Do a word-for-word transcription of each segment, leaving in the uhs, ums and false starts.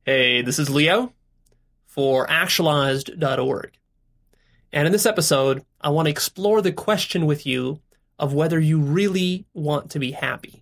Hey, this is Leo for actualized dot org. And in this episode, I want to explore the question with you of whether you really want to be happy.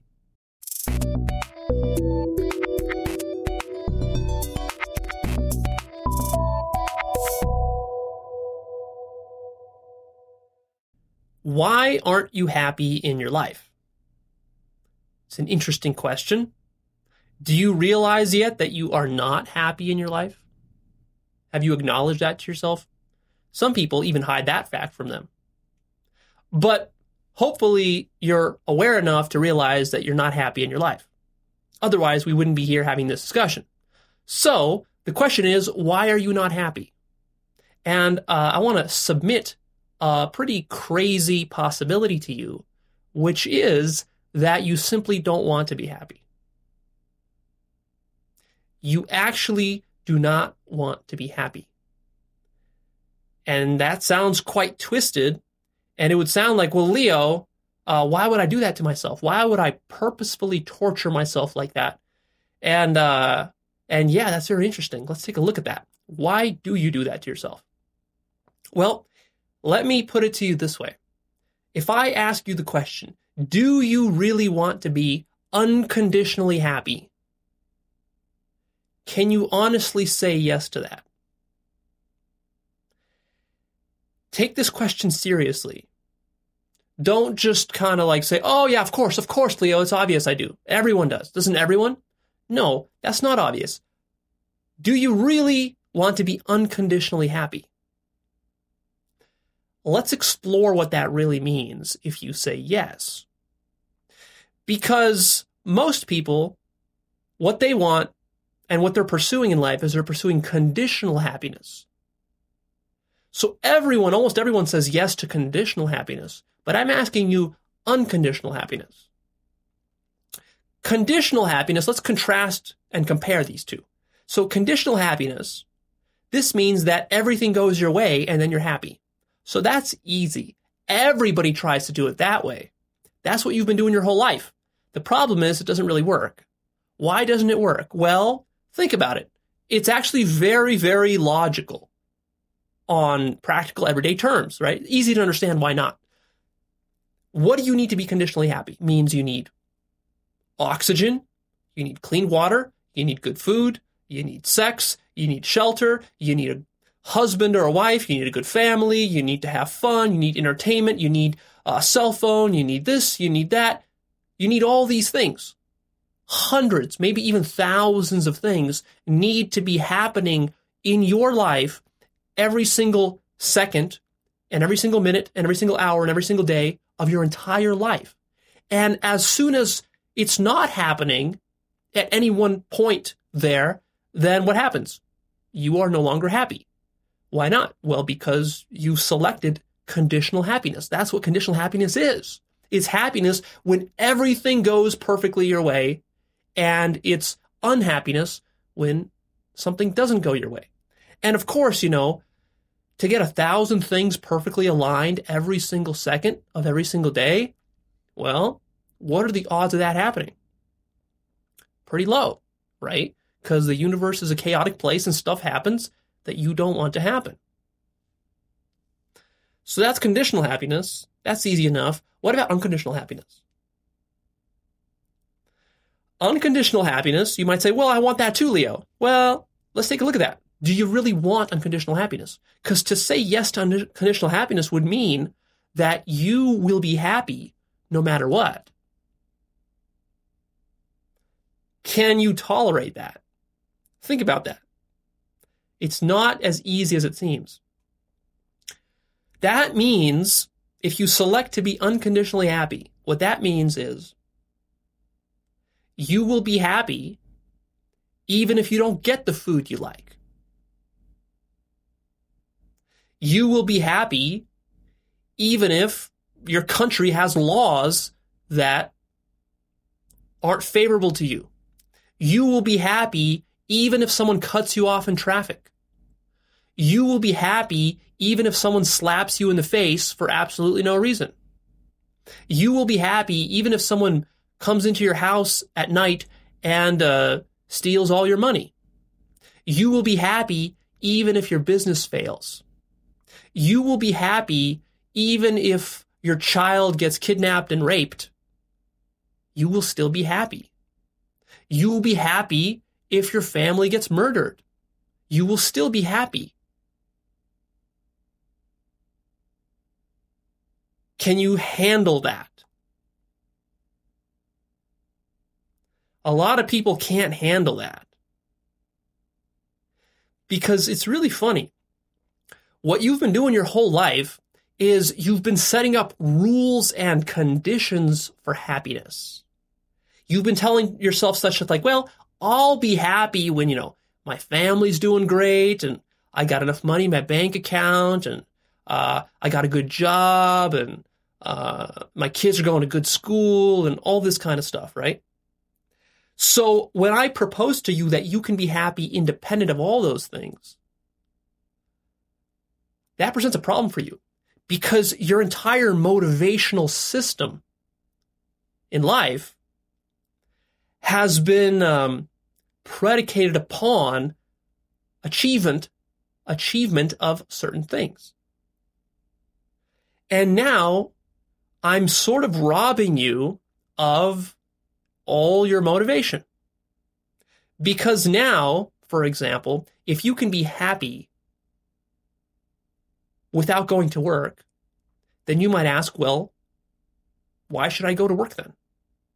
Why aren't you happy in your life? It's an interesting question. Do you realize yet that you are not happy in your life? Have you acknowledged that to yourself? Some people even hide that fact from them. But hopefully you're aware enough to realize that you're not happy in your life. Otherwise, we wouldn't be here having this discussion. So the question is, why are you not happy? And uh, I want to submit a pretty crazy possibility to you, which is that you simply don't want to be happy. You actually do not want to be happy. And that sounds quite twisted. And it would sound like, well, Leo, uh, why would I do that to myself? Why would I purposefully torture myself like that? And, uh, and yeah, that's very interesting. Let's take a look at that. Why do you do that to yourself? Well, let me put it to you this way. If I ask you the question, do you really want to be unconditionally happy? Can you honestly say yes to that? Take this question seriously. Don't just kind of like say, oh yeah, of course, of course, Leo, it's obvious I do. Everyone does. Doesn't everyone? No, that's not obvious. Do you really want to be unconditionally happy? Let's explore what that really means if you say yes. Because most people, what they want and what they're pursuing in life is they're pursuing conditional happiness. So everyone, almost everyone says yes to conditional happiness, but I'm asking you unconditional happiness. Conditional happiness, let's contrast and compare these two. So conditional happiness, this means that everything goes your way and then you're happy. So that's easy. Everybody tries to do it that way. That's what you've been doing your whole life. The problem is it doesn't really work. Why doesn't it work? Well, think about it. It's actually very, very logical on practical everyday terms, right? Easy to understand why not. What do you need to be conditionally happy? It means you need oxygen, you need clean water, you need good food, you need sex, you need shelter, you need a husband or a wife, you need a good family, you need to have fun, you need entertainment, you need a cell phone, you need this, you need that. You need all these things. Hundreds, maybe even thousands of things need to be happening in your life every single second and every single minute and every single hour and every single day of your entire life. And as soon as it's not happening at any one point there, then what happens? You are no longer happy. Why not? Well, because you selected conditional happiness. That's what conditional happiness is. It's happiness when everything goes perfectly your way, and it's unhappiness when something doesn't go your way. And of course, you know, to get a thousand things perfectly aligned every single second of every single day, well, what are the odds of that happening? Pretty low, right? Because the universe is a chaotic place and stuff happens that you don't want to happen. So that's conditional happiness. That's easy enough. What about unconditional happiness? Unconditional happiness, you might say, well, I want that too, Leo. Well, let's take a look at that. Do you really want unconditional happiness? Because to say yes to unconditional happiness would mean that you will be happy no matter what. Can you tolerate that? Think about that. It's not as easy as it seems. That means if you select to be unconditionally happy, what that means is you will be happy even if you don't get the food you like. You will be happy even if your country has laws that aren't favorable to you. You will be happy even if someone cuts you off in traffic. You will be happy even if someone slaps you in the face for absolutely no reason. You will be happy even if someone comes into your house at night and uh, steals all your money. You will be happy even if your business fails. You will be happy even if your child gets kidnapped and raped. You will still be happy. You will be happy if your family gets murdered. You will still be happy. Can you handle that? A lot of people can't handle that. Because it's really funny. What you've been doing your whole life is you've been setting up rules and conditions for happiness. You've been telling yourself such as like, well, I'll be happy when, you know, my family's doing great and I got enough money in my bank account and uh, I got a good job and uh, my kids are going to good school and all this kind of stuff, right? So when I propose to you that you can be happy independent of all those things, that presents a problem for you because your entire motivational system in life has been um, predicated upon achievement, achievement of certain things. And now I'm sort of robbing you of all your motivation. Because now, for example, if you can be happy without going to work, then you might ask, well, why should I go to work then?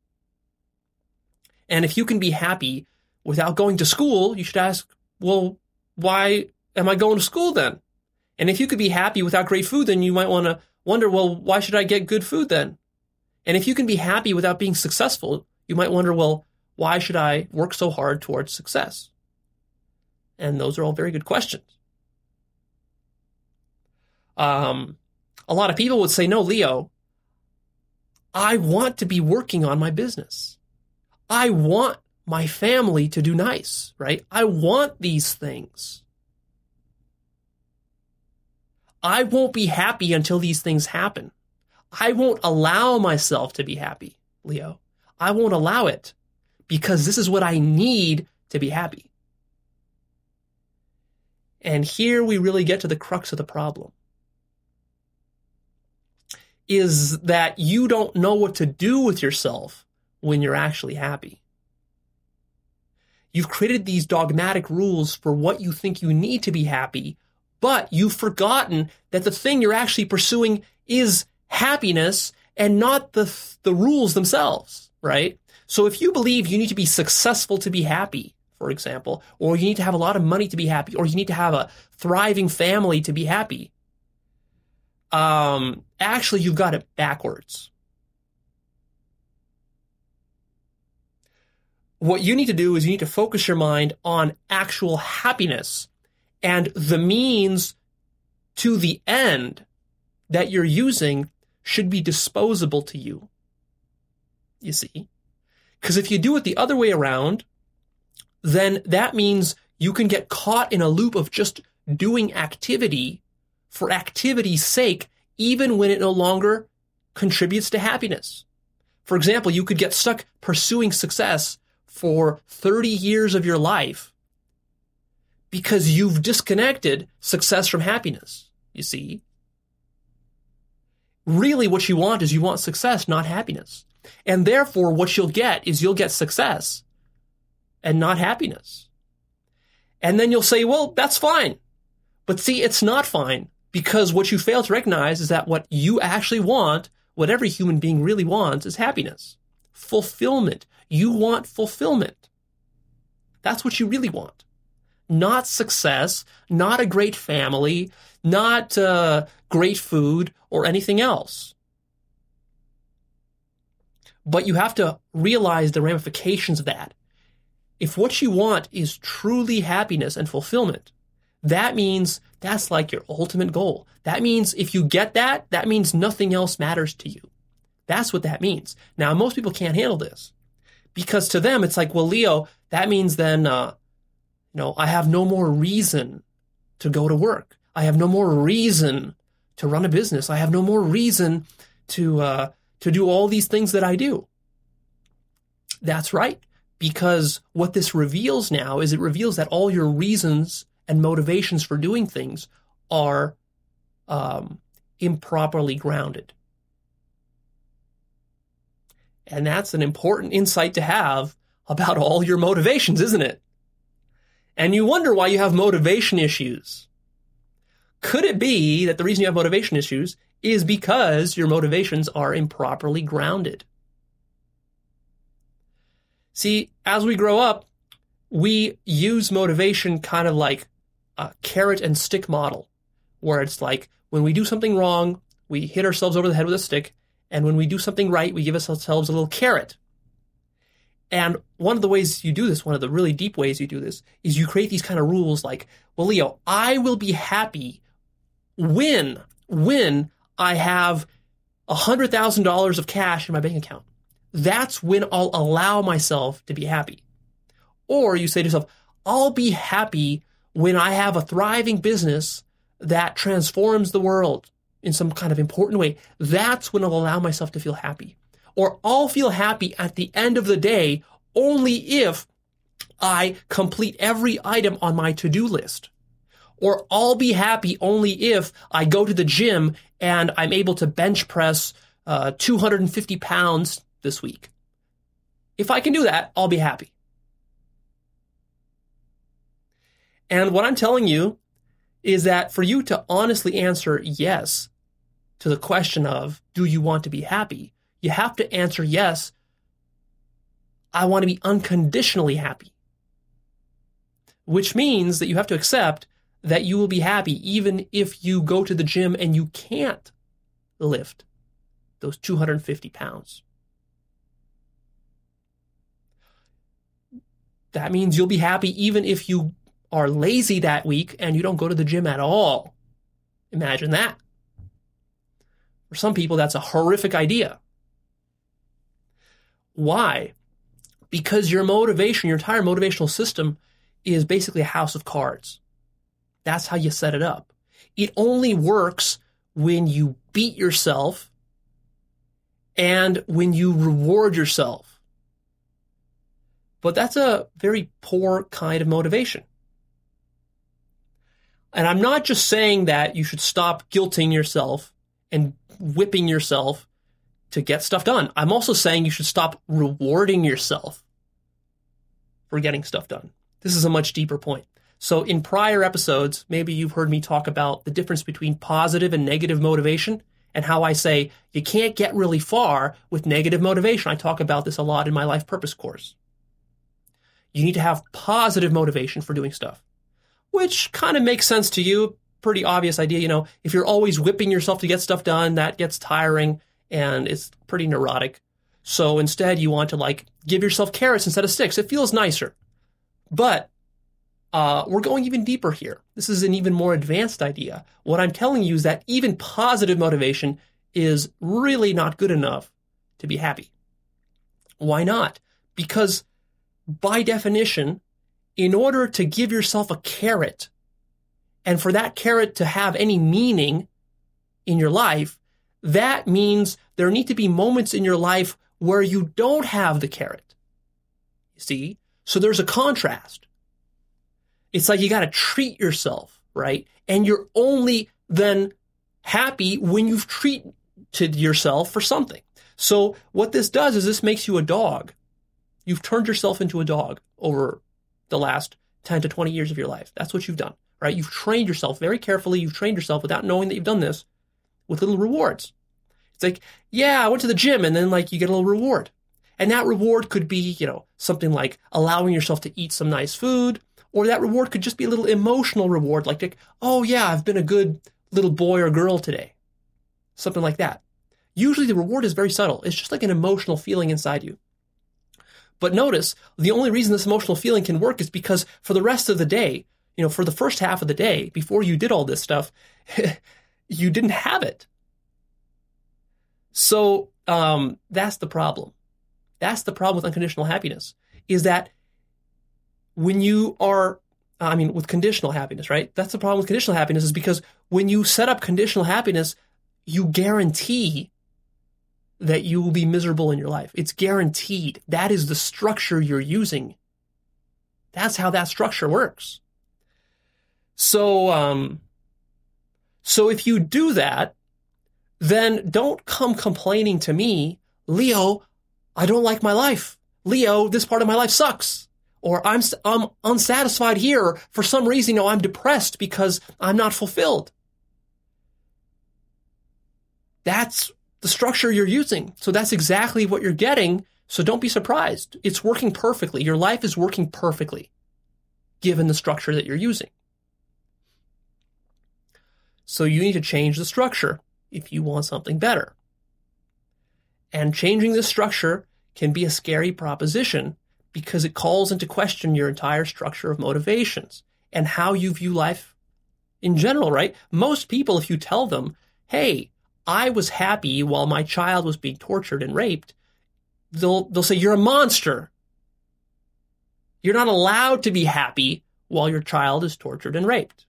And if you can be happy without going to school, you should ask, well, why am I going to school then? And if you could be happy without great food, then you might want to wonder, well, why should I get good food then? And if you can be happy without being successful, you might wonder, well, why should I work so hard towards success? And those are all very good questions. Um, a lot of people would say, no, Leo, I want to be working on my business. I want my family to do nice, right? I want these things. I won't be happy until these things happen. I won't allow myself to be happy, Leo. I won't allow it because this is what I need to be happy. And here we really get to the crux of the problem. Is that you don't know what to do with yourself when you're actually happy. You've created these dogmatic rules for what you think you need to be happy, but you've forgotten that the thing you're actually pursuing is happiness and not the, the rules themselves, right? So if you believe you need to be successful to be happy, for example, or you need to have a lot of money to be happy, or you need to have a thriving family to be happy, um, actually you've got it backwards. What you need to do is you need to focus your mind on actual happiness, and the means to the end that you're using should be disposable to you. You see? Because if you do it the other way around, then that means you can get caught in a loop of just doing activity for activity's sake, even when it no longer contributes to happiness. For example, you could get stuck pursuing success for thirty years of your life because you've disconnected success from happiness, you see? Really what you want is you want success, not happiness. And therefore, what you'll get is you'll get success and not happiness. And then you'll say, well, that's fine. But see, it's not fine because what you fail to recognize is that what you actually want, what every human being really wants, is happiness, fulfillment. You want fulfillment. That's what you really want. Not success, not a great family, not uh, great food or anything else. But you have to realize the ramifications of that. If what you want is truly happiness and fulfillment, that means that's like your ultimate goal. That means if you get that, that means nothing else matters to you. That's what that means. Now, most people can't handle this because to them, it's like, well, Leo, that means then, uh, you know, I have no more reason to go to work. I have no more reason to run a business. I have no more reason to, uh, to do all these things that I do. That's right. Because what this reveals now is it reveals that all your reasons and motivations for doing things are um, improperly grounded. And that's an important insight to have about all your motivations, isn't it? And you wonder why you have motivation issues. Could it be that the reason you have motivation issues is because your motivations are improperly grounded? See, as we grow up, we use motivation kind of like a carrot and stick model, where it's like when we do something wrong, we hit ourselves over the head with a stick, and when we do something right, we give ourselves a little carrot. And one of the ways you do this, one of the really deep ways you do this, is you create these kind of rules like, well, Leo, I will be happy when, when I have one hundred thousand dollars of cash in my bank account. That's when I'll allow myself to be happy. Or you say to yourself, I'll be happy when I have a thriving business that transforms the world in some kind of important way. That's when I'll allow myself to feel happy. Or I'll feel happy at the end of the day only if I complete every item on my to-do list. Or I'll be happy only if I go to the gym and I'm able to bench press uh, two hundred fifty pounds this week. If I can do that, I'll be happy. And what I'm telling you is that for you to honestly answer yes to the question of, do you want to be happy? You have to answer yes, I want to be unconditionally happy. Which means that you have to accept that you will be happy even if you go to the gym and you can't lift those two hundred fifty pounds. That means you'll be happy even if you are lazy that week and you don't go to the gym at all. Imagine that. For some people, that's a horrific idea. Why? Because your motivation, your entire motivational system is basically a house of cards. That's how you set it up. It only works when you beat yourself and when you reward yourself. But that's a very poor kind of motivation. And I'm not just saying that you should stop guilting yourself and whipping yourself to get stuff done. I'm also saying you should stop rewarding yourself for getting stuff done. This is a much deeper point. So in prior episodes, maybe you've heard me talk about the difference between positive and negative motivation and how I say you can't get really far with negative motivation. I talk about this a lot in my life purpose course. You need to have positive motivation for doing stuff, which kind of makes sense to you. Pretty obvious idea. You know, if you're always whipping yourself to get stuff done, that gets tiring and it's pretty neurotic. So instead you want to like give yourself carrots instead of sticks. It feels nicer. But uh, we're going even deeper here. This is an even more advanced idea. What I'm telling you is that even positive motivation is really not good enough to be happy. Why not? Because by definition, in order to give yourself a carrot and for that carrot to have any meaning in your life, that means there need to be moments in your life where you don't have the carrot. You see? So there's a contrast. It's like you got to treat yourself, right? And you're only then happy when you've treated yourself for something. So what this does is this makes you a dog. You've turned yourself into a dog over the last ten to twenty years of your life. That's what you've done, right? You've trained yourself very carefully. You've trained yourself without knowing that you've done this with little rewards. It's like, yeah, I went to the gym and then like you get a little reward. And that reward could be, you know, something like allowing yourself to eat some nice food, or that reward could just be a little emotional reward, like, like oh yeah, I've been a good little boy or girl today. Something like that. Usually the reward is very subtle. It's just like an emotional feeling inside you. But notice, the only reason this emotional feeling can work is because for the rest of the day, you know, for the first half of the day, before you did all this stuff, you didn't have it. So um, that's the problem. That's the problem with unconditional happiness, is that when you are, I mean, with conditional happiness, right? That's the problem with conditional happiness, is because when you set up conditional happiness, you guarantee that you will be miserable in your life. It's guaranteed. That is the structure you're using. That's how that structure works. So, um, so if you do that, then don't come complaining to me, Leo, I don't like my life. Leo, this part of my life sucks. Or I'm, I'm unsatisfied here. For some reason, you know, I'm depressed because I'm not fulfilled. That's the structure you're using. So that's exactly what you're getting. So don't be surprised. It's working perfectly. Your life is working perfectly, given the structure that you're using. So you need to change the structure if you want something better. And changing the structure can be a scary proposition because it calls into question your entire structure of motivations and how you view life in general, right? Most people, if you tell them, hey, I was happy while my child was being tortured and raped, they'll, they'll say, you're a monster. You're not allowed to be happy while your child is tortured and raped.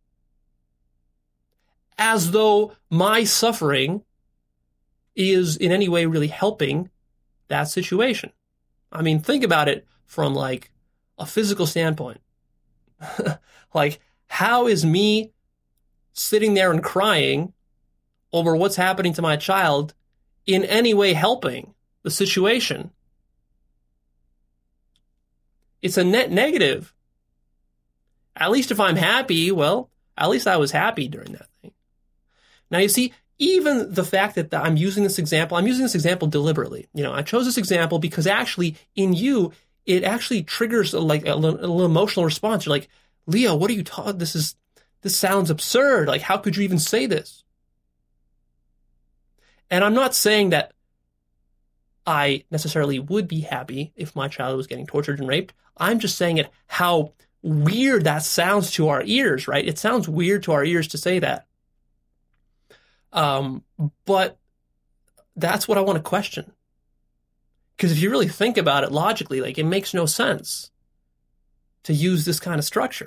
As though my suffering is in any way really helping that situation. I mean, think about it from like a physical standpoint. Like, how is me sitting there and crying over what's happening to my child in any way helping the situation? It's a net negative. At least if I'm happy, well, at least I was happy during that thing. Now, you see, even the fact that I'm using this example, I'm using this example deliberately. You know, I chose this example because actually in you, it actually triggers a, like a, a little emotional response. You're like, Leo, what are you talking? This is, this sounds absurd. Like, how could you even say this? And I'm not saying that I necessarily would be happy if my child was getting tortured and raped. I'm just saying it how weird that sounds to our ears, right? It sounds weird to our ears to say that. Um, but that's what I want to question. Because if you really think about it logically, like, it makes no sense to use this kind of structure.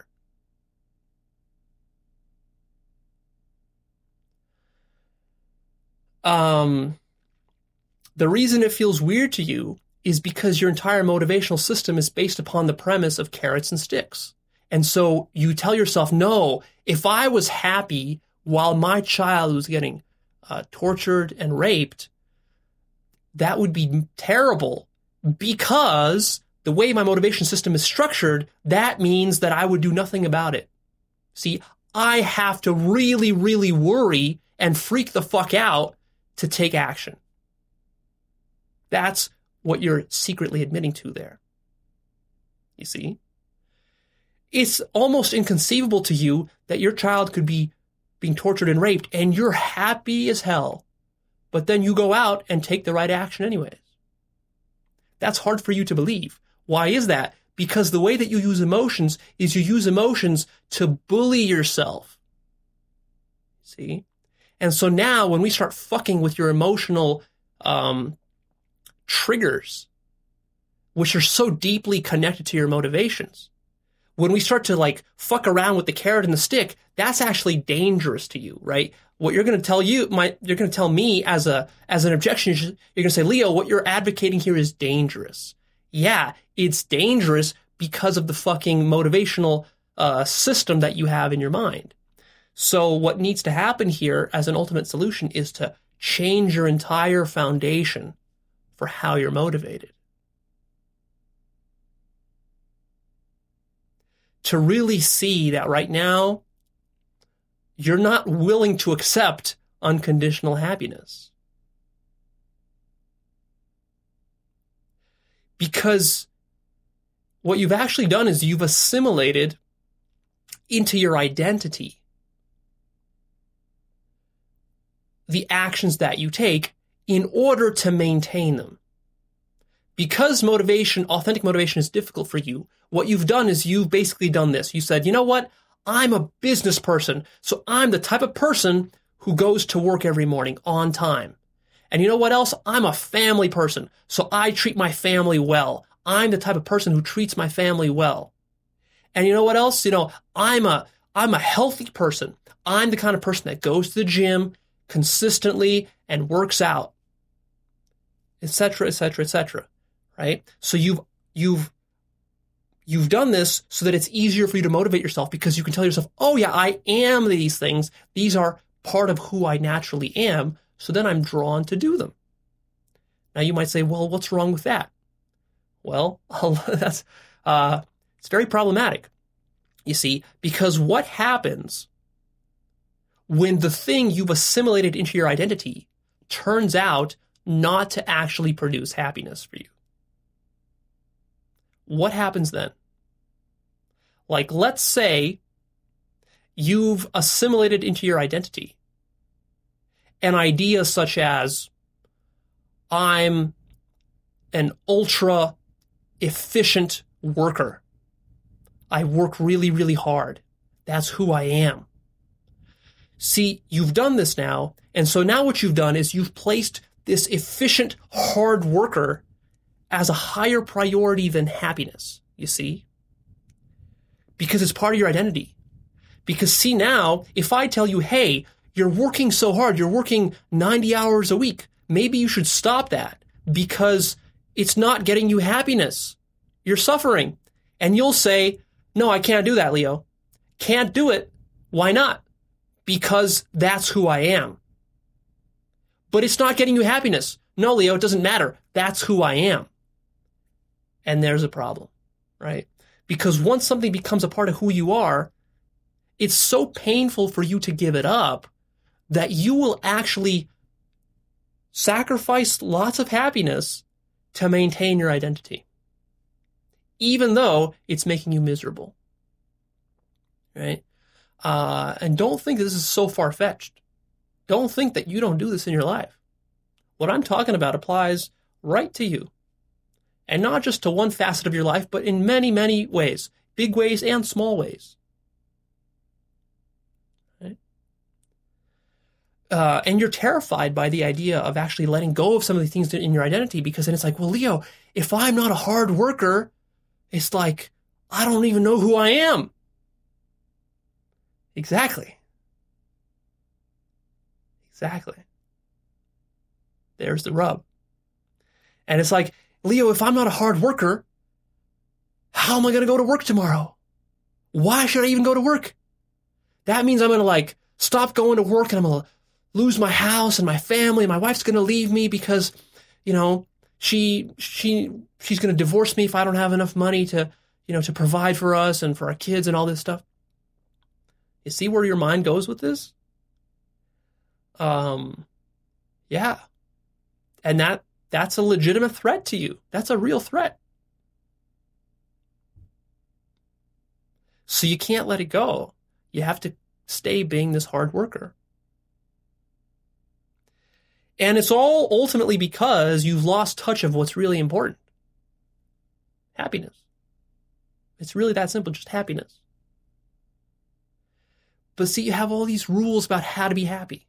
Um, the reason it feels weird to you is because your entire motivational system is based upon the premise of carrots and sticks. And so you tell yourself, no, if I was happy while my child was getting uh, tortured and raped, that would be terrible because the way my motivation system is structured, that means that I would do nothing about it. See, I have to really, really worry and freak the fuck out to take action. That's what you're secretly admitting to there. You see? It's almost inconceivable to you that your child could be being tortured and raped and you're happy as hell, but then you go out and take the right action anyways. That's hard for you to believe. Why is that? Because the way that you use emotions is you use emotions to bully yourself. See? And so now when we start fucking with your emotional um, triggers, which are so deeply connected to your motivations, when we start to like fuck around with the carrot and the stick, that's actually dangerous to you, right? What you're going to tell you, my, you're going to tell me as a, as an objection, you're going to say, Leo, what you're advocating here is dangerous. Yeah, it's dangerous because of the fucking motivational uh, system that you have in your mind. So what needs to happen here as an ultimate solution is to change your entire foundation for how you're motivated. To really see that right now, you're not willing to accept unconditional happiness. Because what you've actually done is you've assimilated into your identity the actions that you take in order to maintain them. Because motivation, authentic motivation is difficult for you, what you've done is you've basically done this. You said, you know what? I'm a business person, so I'm the type of person who goes to work every morning on time. And you know what else? I'm a family person, so I treat my family well. I'm the type of person who treats my family well. And you know what else? You know, I'm a I'm a healthy person. I'm the kind of person that goes to the gym consistently and works out. et cetera, et cetera, et cetera. Right? So you've you've you've done this so that it's easier for you to motivate yourself because you can tell yourself, oh yeah, I am these things. These are part of who I naturally am. So then I'm drawn to do them. Now you might say, well, what's wrong with that? Well, that's uh, it's very problematic. You see, because what happens when the thing you've assimilated into your identity turns out not to actually produce happiness for you? What happens then? Like, let's say you've assimilated into your identity an idea such as, I'm an ultra efficient worker. I work really, really hard. That's who I am. See, you've done this now, and so now what you've done is you've placed this efficient, hard worker as a higher priority than happiness, you see? Because it's part of your identity. Because see now, if I tell you, hey, you're working so hard, you're working ninety hours a week, maybe you should stop that because it's not getting you happiness. You're suffering. And you'll say, no, I can't do that, Leo. Can't do it. Why not? Because that's who I am. But it's not getting you happiness. No, Leo, it doesn't matter. That's who I am. And there's a problem, right? Because once something becomes a part of who you are, it's so painful for you to give it up that you will actually sacrifice lots of happiness to maintain your identity, even though it's making you miserable, right? Uh, and don't think this is so far-fetched. Don't think that you don't do this in your life. What I'm talking about applies right to you, and not just to one facet of your life, but in many, many ways, big ways and small ways. Right? Uh, and you're terrified by the idea of actually letting go of some of the things in your identity, because then it's like, well, Leo, if I'm not a hard worker, it's like, I don't even know who I am. Exactly. Exactly. There's the rub. And it's like, Leo, if I'm not a hard worker, how am I going to go to work tomorrow? Why should I even go to work? That means I'm going to like stop going to work and I'm going to lose my house and my family. My wife's going to leave me because, you know, she she she's going to divorce me if I don't have enough money to, you know, to provide for us and for our kids and all this stuff. You see where your mind goes with this? Um, yeah. And that that's a legitimate threat to you. That's a real threat. So you can't let it go. You have to stay being this hard worker. And it's all ultimately because you've lost touch of what's really important. Happiness. It's really that simple, just happiness. But see, you have all these rules about how to be happy.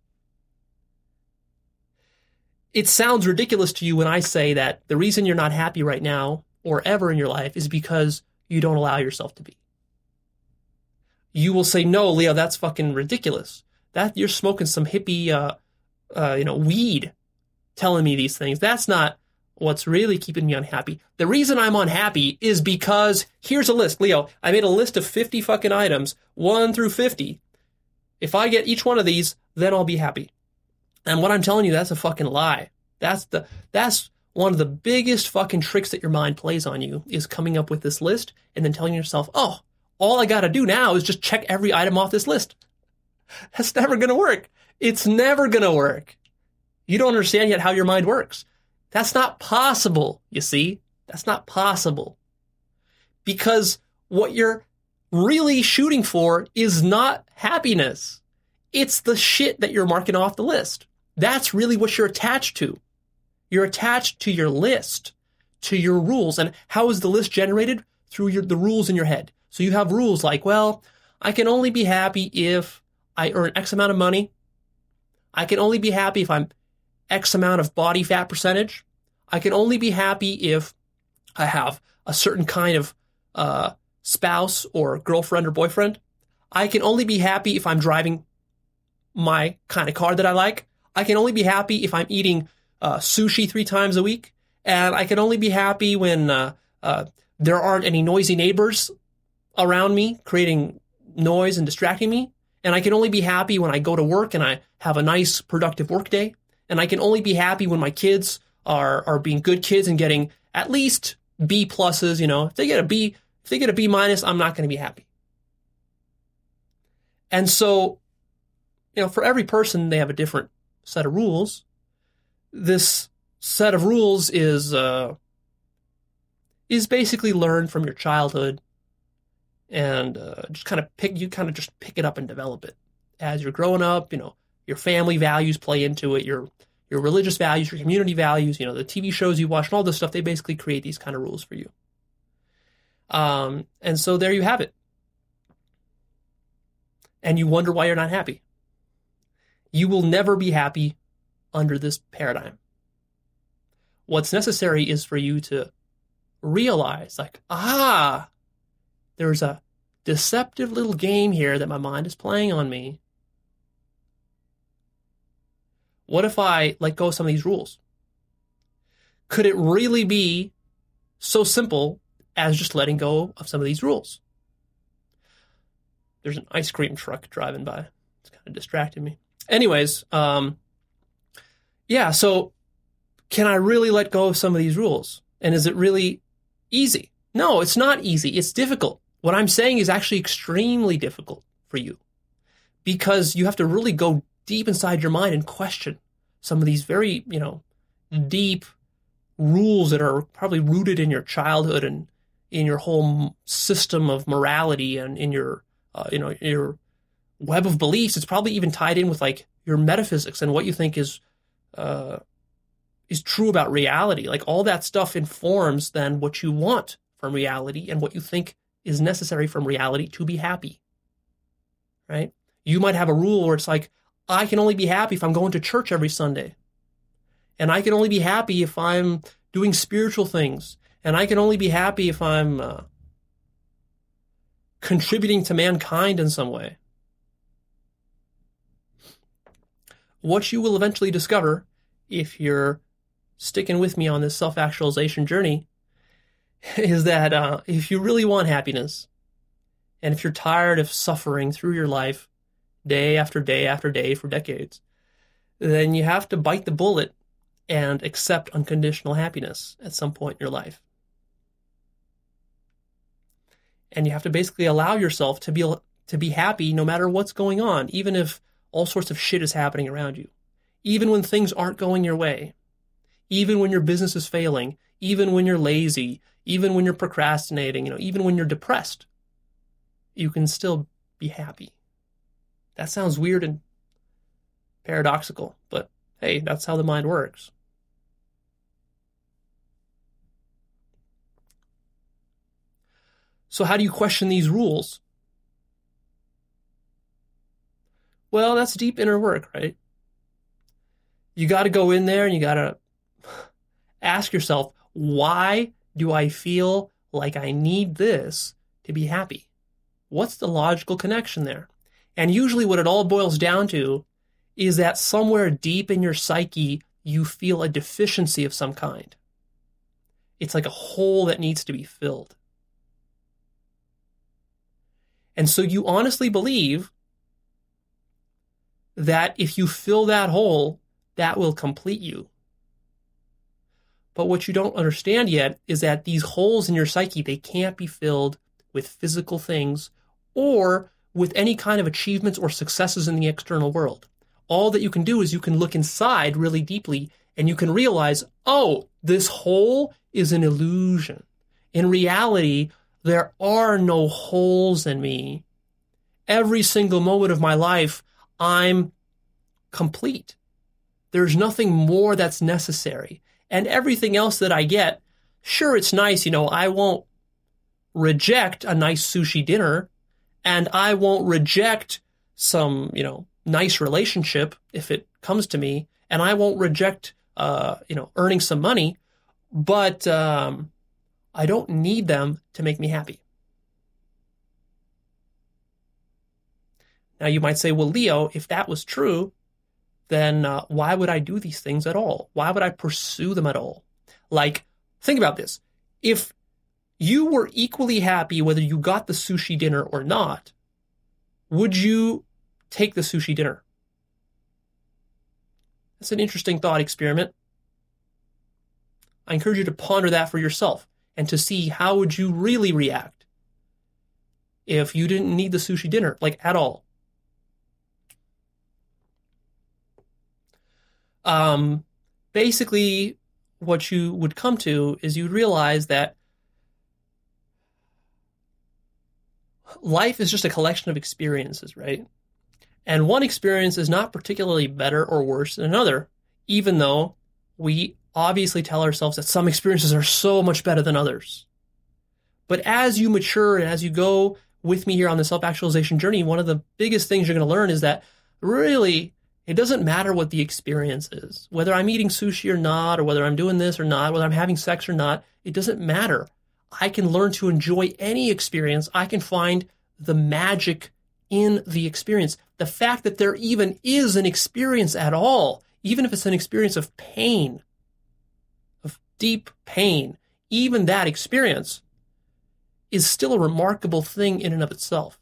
It sounds ridiculous to you when I say that the reason you're not happy right now or ever in your life is because you don't allow yourself to be. You will say, no, Leo, that's fucking ridiculous. That you're smoking some hippie, uh, uh, you know, weed telling me these things. That's not what's really keeping me unhappy. The reason I'm unhappy is because here's a list. Leo, I made a list of fifty fucking items, one through fifty. If I get each one of these, then I'll be happy. And what I'm telling you, that's a fucking lie. That's the that's one of the biggest fucking tricks that your mind plays on you, is coming up with this list and then telling yourself, oh, all I got to do now is just check every item off this list. That's never going to work. It's never going to work. You don't understand yet how your mind works. That's not possible, you see? That's not possible. Because what you're really shooting for is not happiness. It's the shit that you're marking off the list. That's really what you're attached to. You're attached to your list, to your rules. And how is the list generated? Through your, the rules in your head. So you have rules like, well, I can only be happy if I earn X amount of money. I can only be happy if I'm X amount of body fat percentage. I can only be happy if I have a certain kind of uh, spouse or girlfriend or boyfriend. I can only be happy if I'm driving my kind of car that I like. I can only be happy if I'm eating uh, sushi three times a week, and I can only be happy when uh, uh, there aren't any noisy neighbors around me creating noise and distracting me. And I can only be happy when I go to work and I have a nice, productive work day. And I can only be happy when my kids are are being good kids and getting at least B pluses. You know, if they get a B, if they get a B minus, I'm not going to be happy. And so, you know, for every person, they have a different set of rules. This set of rules is uh, is basically learned from your childhood, and uh, just kind of pick you kind of just pick it up and develop it as you're growing up. You know, your family values play into it, your your religious values, your community values. You know, the T V shows you watch and all this stuff. They basically create these kind of rules for you. Um, and so there you have it. And you wonder why you're not happy. You will never be happy under this paradigm. What's necessary is for you to realize, like, ah, there's a deceptive little game here that my mind is playing on me. What if I let go of some of these rules? Could it really be so simple as just letting go of some of these rules? There's an ice cream truck driving by. It's kind of distracting me. Anyways, um, yeah, so can I really let go of some of these rules? And is it really easy? No, it's not easy. It's difficult. What I'm saying is actually extremely difficult for you, because you have to really go deep inside your mind and question some of these very, you know, deep rules that are probably rooted in your childhood and in your whole system of morality and in your, uh, you know, your web of beliefs. It's probably even tied in with like your metaphysics and what you think is, uh, is true about reality. Like all that stuff informs then what you want from reality and what you think is necessary from reality to be happy, right? You might have a rule where it's like, I can only be happy if I'm going to church every Sunday. And I can only be happy if I'm doing spiritual things. And I can only be happy if I'm uh, contributing to mankind in some way. What you will eventually discover, if you're sticking with me on this self-actualization journey, is that uh, if you really want happiness, and if you're tired of suffering through your life day after day after day for decades, then you have to bite the bullet and accept unconditional happiness at some point in your life. And you have to basically allow yourself to be to be happy no matter what's going on, even if all sorts of shit is happening around you, even when things aren't going your way, even when your business is failing, even when you're lazy, even when you're procrastinating, you know, even when you're depressed, you can still be happy. That sounds weird and paradoxical, but hey, that's how the mind works. So how do you question these rules? Well, that's deep inner work, right? You got to go in there and you got to ask yourself, why do I feel like I need this to be happy? What's the logical connection there? And usually what it all boils down to is that somewhere deep in your psyche, you feel a deficiency of some kind. It's like a hole that needs to be filled. And so you honestly believe that if you fill that hole, that will complete you. But what you don't understand yet is that these holes in your psyche, they can't be filled with physical things or with any kind of achievements or successes in the external world. All that you can do is you can look inside really deeply and you can realize, oh, this hole is an illusion. In reality, there are no holes in me. Every single moment of my life, I'm complete. There's nothing more that's necessary. And everything else that I get, sure, it's nice. You know, I won't reject a nice sushi dinner, and I won't reject some, you know, nice relationship if it comes to me, and I won't reject, uh, you know, earning some money, but um, I don't need them to make me happy. Now, you might say, well, Leo, if that was true, then uh, why would I do these things at all? Why would I pursue them at all? Like, think about this. If you were equally happy whether you got the sushi dinner or not, would you take the sushi dinner? That's an interesting thought experiment. I encourage you to ponder that for yourself and to see how would you really react if you didn't need the sushi dinner, like at all. Um, basically, what you would come to is you'd realize that life is just a collection of experiences, right? And one experience is not particularly better or worse than another, even though we obviously tell ourselves that some experiences are so much better than others. But as you mature and as you go with me here on the self-actualization journey, one of the biggest things you're going to learn is that really it doesn't matter what the experience is. Whether I'm eating sushi or not, or whether I'm doing this or not, whether I'm having sex or not, it doesn't matter. I can learn to enjoy any experience. I can find the magic in the experience. The fact that there even is an experience at all, even if it's an experience of pain, of deep pain, even that experience is still a remarkable thing in and of itself.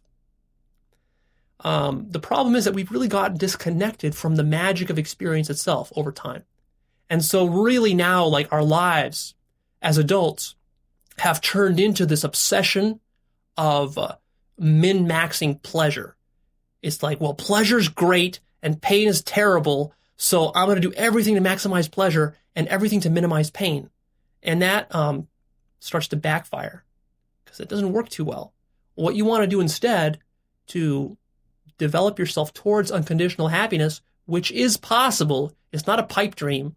Um, the problem is that we've really gotten disconnected from the magic of experience itself over time. And so really now, like, our lives as adults have turned into this obsession of uh, min-maxing pleasure. It's like, well, pleasure's great and pain is terrible, so I'm going to do everything to maximize pleasure and everything to minimize pain. And that um, starts to backfire because it doesn't work too well. What you want to do instead to develop yourself towards unconditional happiness, which is possible, it's not a pipe dream.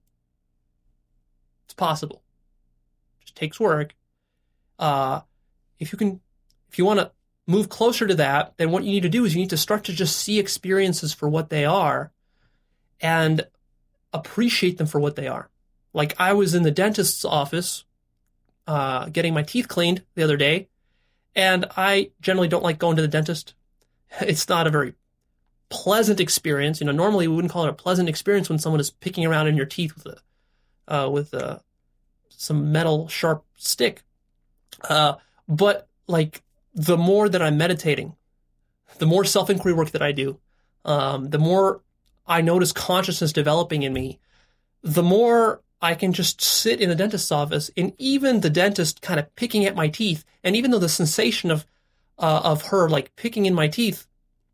It's possible. It just takes work. Uh, if you can, if you want to move closer to that, then what you need to do is you need to start to just see experiences for what they are and appreciate them for what they are. Like, I was in the dentist's office uh, getting my teeth cleaned the other day, and I generally don't like going to the dentist. It's not a very pleasant experience. You know, normally we wouldn't call it a pleasant experience when someone is picking around in your teeth with a uh, with a, some metal sharp stick. Uh, but like, the more that I'm meditating, the more self-inquiry work that I do, um, the more I notice consciousness developing in me, the more I can just sit in the dentist's office, and even the dentist kind of picking at my teeth, and even though the sensation of uh, of her like picking in my teeth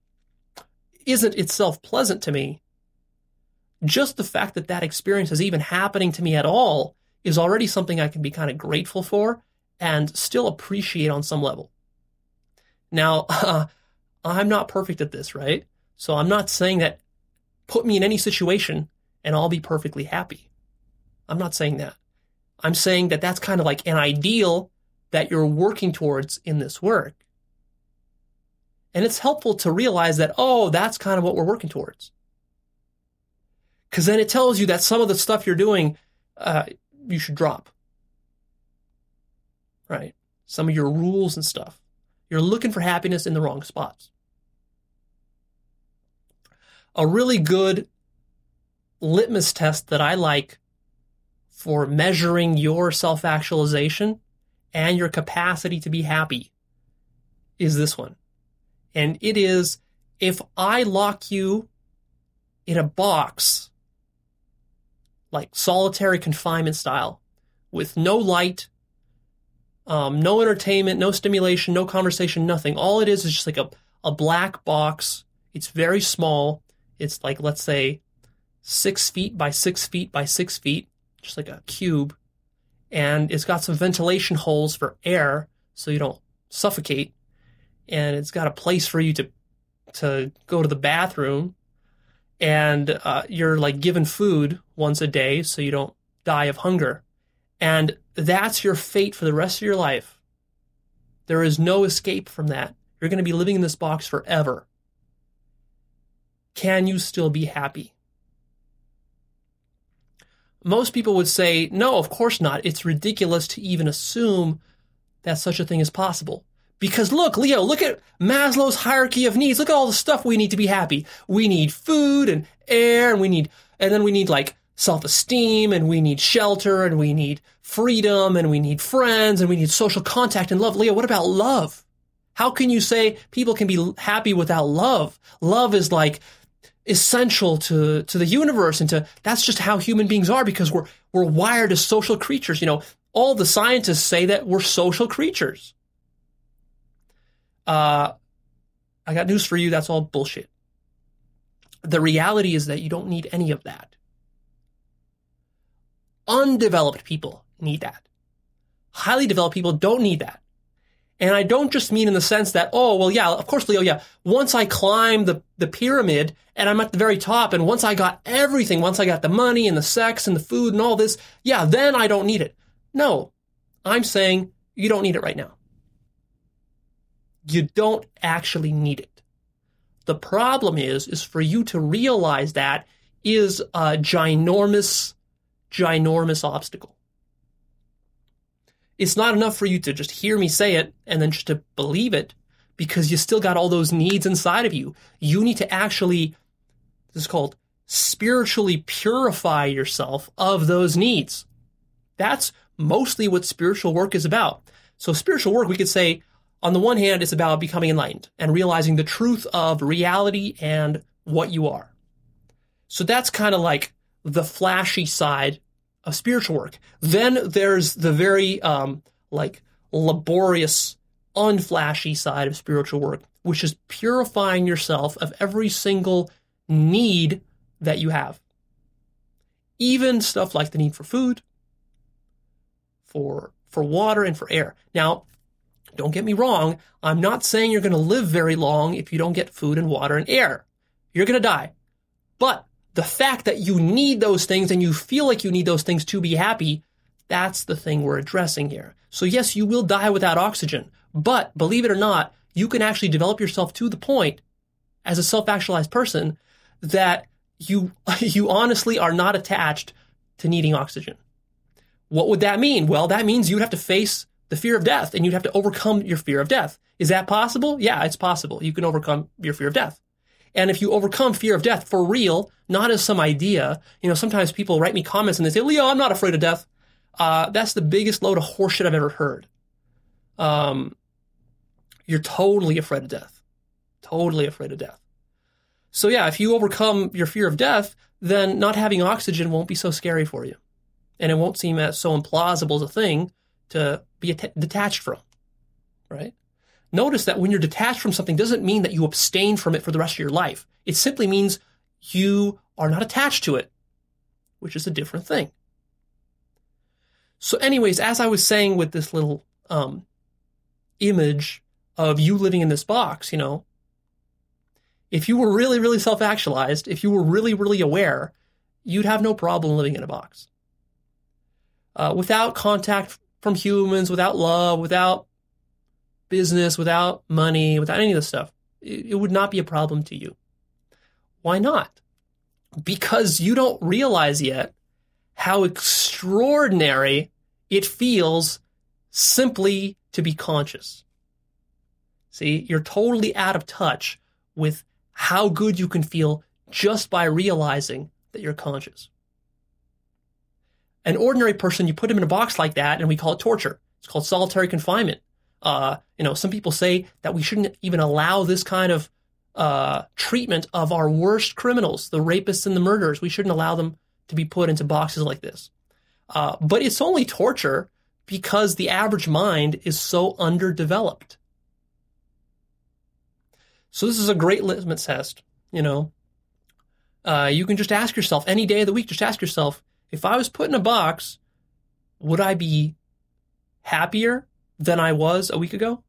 isn't itself pleasant to me, just the fact that that experience is even happening to me at all is already something I can be kind of grateful for and still appreciate on some level. Now, uh, I'm not perfect at this, right? So I'm not saying that put me in any situation and I'll be perfectly happy. I'm not saying that. I'm saying that that's kind of like an ideal that you're working towards in this work. And it's helpful to realize that, oh, that's kind of what we're working towards. Because then it tells you that some of the stuff you're doing, uh, you should drop. Right? Some of your rules and stuff. You're looking for happiness in the wrong spots. A really good litmus test that I like for measuring your self-actualization and your capacity to be happy is this one. And it is, if I lock you in a box, like solitary confinement style, with no light, um, no entertainment, no stimulation, no conversation, nothing. All it is is just like a, a black box. It's very small. It's like, let's say, six feet by six feet by six feet, just like a cube. And it's got some ventilation holes for air so you don't suffocate. And it's got a place for you to to go to the bathroom. And uh, you're like given food once a day so you don't die of hunger. And that's your fate for the rest of your life. There is no escape from that. You're going to be living in this box forever. Can you still be happy? Most people would say, no, of course not. It's ridiculous to even assume that such a thing is possible. Because look, Leo, look at Maslow's hierarchy of needs. Look at all the stuff we need to be happy. We need food and air, and we need, and then we need like self-esteem, and we need shelter, and we need freedom, and we need friends, and we need social contact and love. Leo, what about love? How can you say people can be happy without love? Love is like essential to, to the universe, and to, that's just how human beings are, because we're, we're wired as social creatures. You know, all the scientists say that we're social creatures. Uh, I got news for you. That's all bullshit. The reality is that you don't need any of that. Undeveloped people need that. Highly developed people don't need that. And I don't just mean in the sense that, oh, well, yeah, of course, Leo, yeah, once I climb the, the pyramid and I'm at the very top, and once I got everything, once I got the money and the sex and the food and all this, yeah, then I don't need it. No, I'm saying you don't need it right now. You don't actually need it. The problem is, is for you to realize that is a ginormous, ginormous obstacle. It's not enough for you to just hear me say it and then just to believe it, because you still got all those needs inside of you. You need to actually, this is called spiritually purify yourself of those needs. That's mostly what spiritual work is about. So spiritual work, we could say, on the one hand, it's about becoming enlightened and realizing the truth of reality and what you are. So that's kind of like the flashy side of spiritual work. Then there's the very um, like laborious, unflashy side of spiritual work, which is purifying yourself of every single need that you have. Even stuff like the need for food, for for water, and for air. Now, don't get me wrong, I'm not saying you're going to live very long if you don't get food and water and air. You're going to die. But the fact that you need those things and you feel like you need those things to be happy, that's the thing we're addressing here. So yes, you will die without oxygen, but believe it or not, you can actually develop yourself to the point as a self-actualized person that you, you honestly are not attached to needing oxygen. What would that mean? Well, that means you'd have to face the fear of death, and you'd have to overcome your fear of death. Is that possible? Yeah, it's possible. You can overcome your fear of death. And if you overcome fear of death for real, not as some idea, you know, sometimes people write me comments and they say, Leo, I'm not afraid of death. Uh, that's the biggest load of horseshit I've ever heard. Um, you're totally afraid of death. Totally afraid of death. So yeah, if you overcome your fear of death, then not having oxygen won't be so scary for you. And it won't seem as so implausible as a thing to be att- detached from, right? Notice that when you're detached from something doesn't mean that you abstain from it for the rest of your life. It simply means you are not attached to it, which is a different thing. So anyways, as I was saying with this little um, image of you living in this box, you know, if you were really, really self-actualized, if you were really, really aware, you'd have no problem living in a box. Uh, without contact from humans, without love, without business, without money, without any of this stuff, it, it would not be a problem to you. Why not? Because you don't realize yet how extraordinary it feels simply to be conscious. See, you're totally out of touch with how good you can feel just by realizing that you're conscious. An ordinary person, you put him in a box like that, and we call it torture. It's called solitary confinement. Uh, you know, some people say that we shouldn't even allow this kind of uh, treatment of our worst criminals, the rapists and the murderers. We shouldn't allow them to be put into boxes like this. Uh, but it's only torture because the average mind is so underdeveloped. So this is a great litmus test, you know. Uh, you can just ask yourself any day of the week, just ask yourself, if I was put in a box, would I be happier than I was a week ago?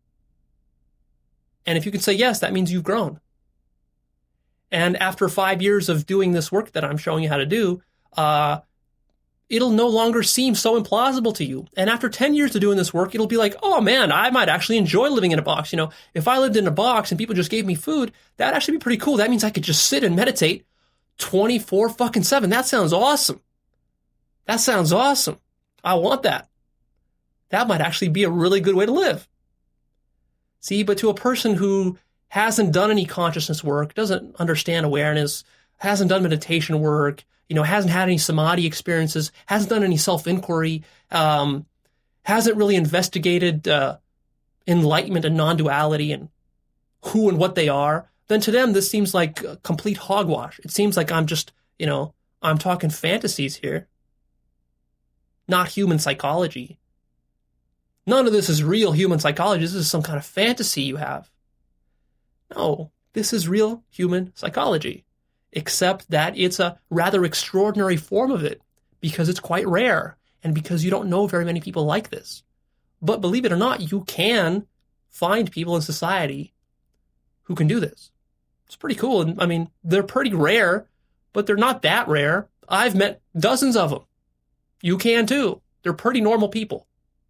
And if you can say yes, that means you've grown. And after five years of doing this work that I'm showing you how to do, uh, it'll no longer seem so implausible to you. And after ten years of doing this work, it'll be like, oh man, I might actually enjoy living in a box. You know, if I lived in a box and people just gave me food, that'd actually be pretty cool. That means I could just sit and meditate twenty-four fucking seven. That sounds awesome. That sounds awesome. I want that. That might actually be a really good way to live. See, but to a person who hasn't done any consciousness work, doesn't understand awareness, hasn't done meditation work, you know, hasn't had any samadhi experiences, hasn't done any self-inquiry, um, hasn't really investigated uh, enlightenment and non-duality and who and what they are, then to them this seems like a complete hogwash. It seems like I'm just, you know, I'm talking fantasies here, not human psychology. None of this is real human psychology. This is some kind of fantasy you have. No, this is real human psychology, except that it's a rather extraordinary form of it because it's quite rare and because you don't know very many people like this. But believe it or not, you can find people in society who can do this. It's pretty cool. And I mean, they're pretty rare, but they're not that rare. I've met dozens of them. You can too. They're pretty normal people.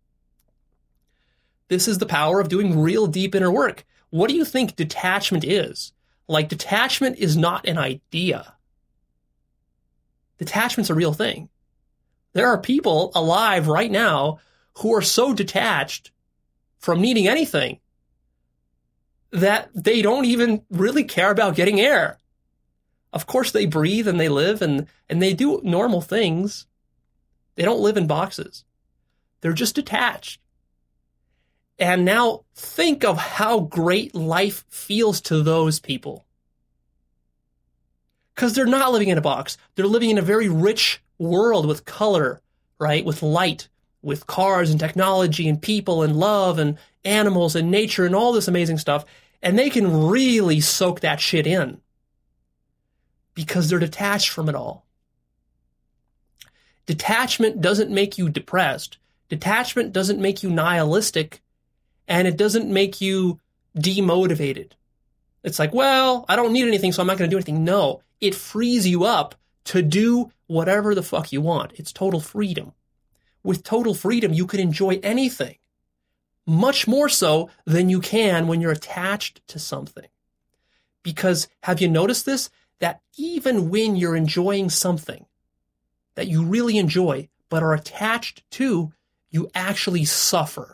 This is the power of doing real deep inner work. What do you think detachment is? Like, detachment is not an idea. Detachment's a real thing. There are people alive right now who are so detached from needing anything that they don't even really care about getting air. Of course, they breathe and they live and, and they do normal things. They don't live in boxes. They're just detached. And now think of how great life feels to those people. Because they're not living in a box. They're living in a very rich world with color, right? With light, with cars and technology and people and love and animals and nature and all this amazing stuff. And they can really soak that shit in because they're detached from it all. Detachment doesn't make you depressed. Detachment doesn't make you nihilistic. And it doesn't make you demotivated. It's like, well, I don't need anything, so I'm not going to do anything. No, it frees you up to do whatever the fuck you want. It's total freedom. With total freedom, you can enjoy anything. Much more so than you can when you're attached to something. Because have you noticed this? That even when you're enjoying something that you really enjoy but are attached to, you actually suffer.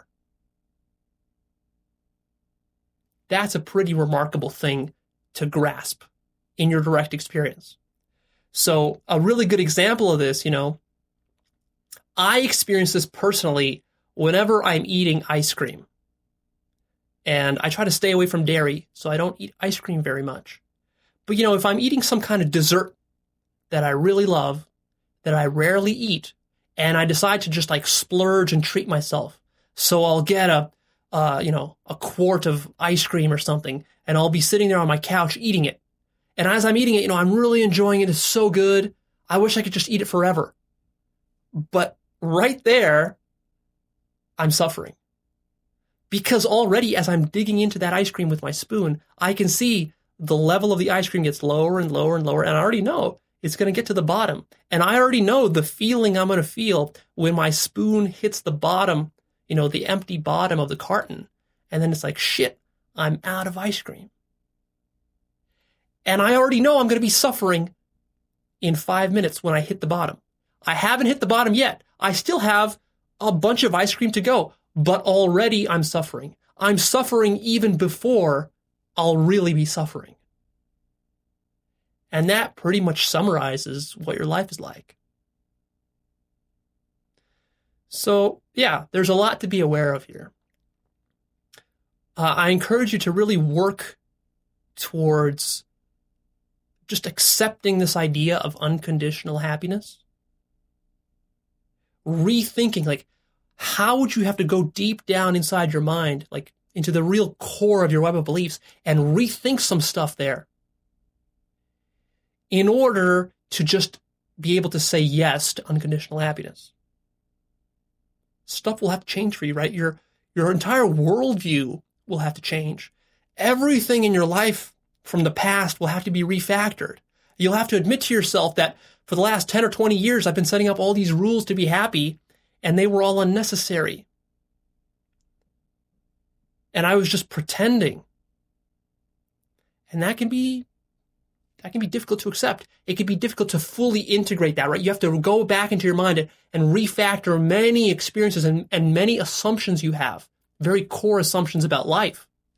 That's a pretty remarkable thing to grasp in your direct experience. So a really good example of this, you know, I experience this personally whenever I'm eating ice cream. And I try to stay away from dairy, so I don't eat ice cream very much. But, you know, if I'm eating some kind of dessert that I really love, that I rarely eat, and I decide to just like splurge and treat myself, so I'll get a Uh, you know, a quart of ice cream or something, and I'll be sitting there on my couch eating it. And as I'm eating it, you know, I'm really enjoying it. It's so good. I wish I could just eat it forever. But right there, I'm suffering. Because already as I'm digging into that ice cream with my spoon, I can see the level of the ice cream gets lower and lower and lower, and I already know it's going to get to the bottom. And I already know the feeling I'm going to feel when my spoon hits the bottom, you know, the empty bottom of the carton. And then it's like, shit, I'm out of ice cream. And I already know I'm going to be suffering in five minutes when I hit the bottom. I haven't hit the bottom yet. I still have a bunch of ice cream to go, but already I'm suffering. I'm suffering even before I'll really be suffering. And that pretty much summarizes what your life is like. So, yeah, there's a lot to be aware of here. Uh, I encourage you to really work towards just accepting this idea of unconditional happiness. Rethinking, like, how would you have to go deep down inside your mind, like into the real core of your web of beliefs, and rethink some stuff there in order to just be able to say yes to unconditional happiness? Stuff will have to change for you, right? Your, your entire worldview will have to change. Everything in your life from the past will have to be refactored. You'll have to admit to yourself that for the last ten or twenty years, I've been setting up all these rules to be happy, and they were all unnecessary. And I was just pretending. And that can be, that can be difficult to accept. It can be difficult to fully integrate that, right? You have to go back into your mind and, and refactor many experiences and, and many assumptions you have, very core assumptions about life.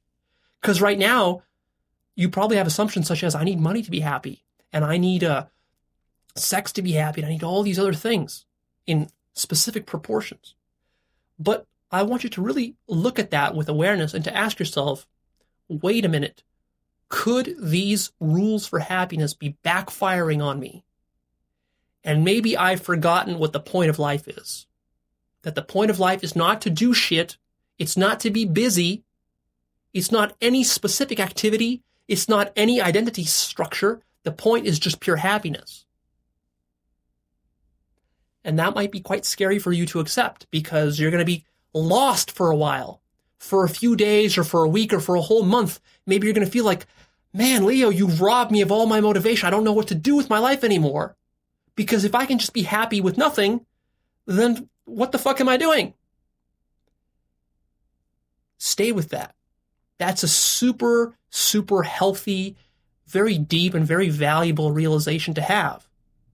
Because right now, you probably have assumptions such as, I need money to be happy, and I need uh, sex to be happy, and I need all these other things in specific proportions. But I want you to really look at that with awareness and to ask yourself, wait a minute, could these rules for happiness be backfiring on me? And maybe I've forgotten what the point of life is. That the point of life is not to do shit. It's not to be busy. It's not any specific activity. It's not any identity structure. The point is just pure happiness. And that might be quite scary for you to accept, because you're going to be lost for a while, for a few days or for a week or for a whole month. Maybe you're going to feel like, man, Leo, you've robbed me of all my motivation. I don't know what to do with my life anymore. Because if I can just be happy with nothing, then what the fuck am I doing? Stay with that. That's a super, super healthy, very deep and very valuable realization to have.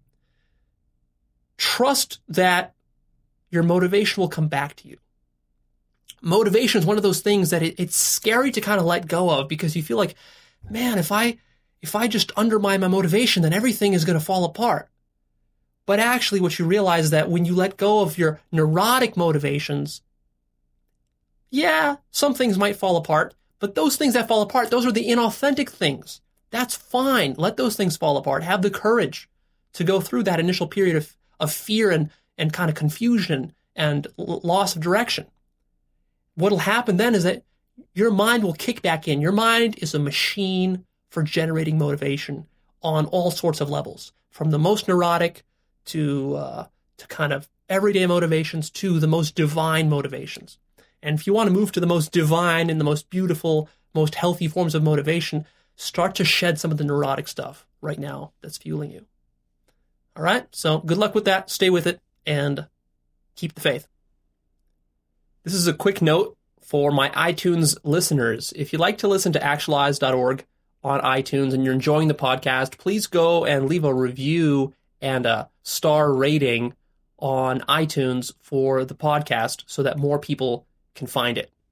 Trust that your motivation will come back to you. Motivation is one of those things that it, it's scary to kind of let go of, because you feel like, man, if I if I just undermine my motivation, then everything is going to fall apart. But actually, what you realize is that when you let go of your neurotic motivations, yeah, some things might fall apart, but those things that fall apart, those are the inauthentic things. That's fine. Let those things fall apart. Have the courage to go through that initial period of, of fear and, and kind of confusion and l- loss of direction. What'll happen then is that your mind will kick back in. Your mind is a machine for generating motivation on all sorts of levels, from the most neurotic to uh, to kind of everyday motivations to the most divine motivations. And if you want to move to the most divine and the most beautiful, most healthy forms of motivation, start to shed some of the neurotic stuff right now that's fueling you. All right? So good luck with that. Stay with it and keep the faith. This is a quick note for my iTunes listeners. If you'd like to listen to actualize dot org on iTunes and you're enjoying the podcast, please go and leave a review and a star rating on iTunes for the podcast so that more people can find it.